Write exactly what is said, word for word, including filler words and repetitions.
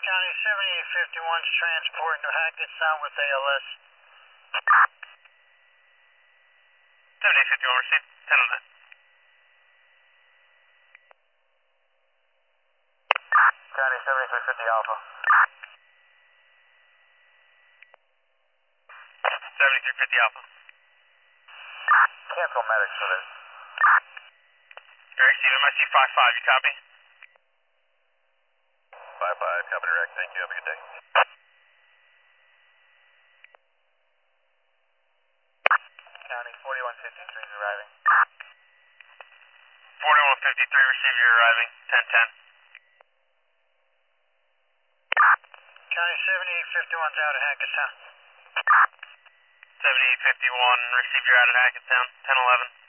County seventy-eight fifty-one's transporting to Hackettstown with A L S. seventy-eight fifty-one received, ten oh nine. County seventy-three fifty Alpha. seventy-three fifty Alpha. Cancel medics for this. Eric, Steve, M I C five five, you copy? five five, copy direct, thank you, have a good day. County forty-one fifty-three is arriving. forty-one fifty-three, receive, you're arriving, ten ten. County seventy-eight fifty-one's out at Hackettstown. seventy-eight fifty-one, receive, you're out at Hackettstown, ten eleven.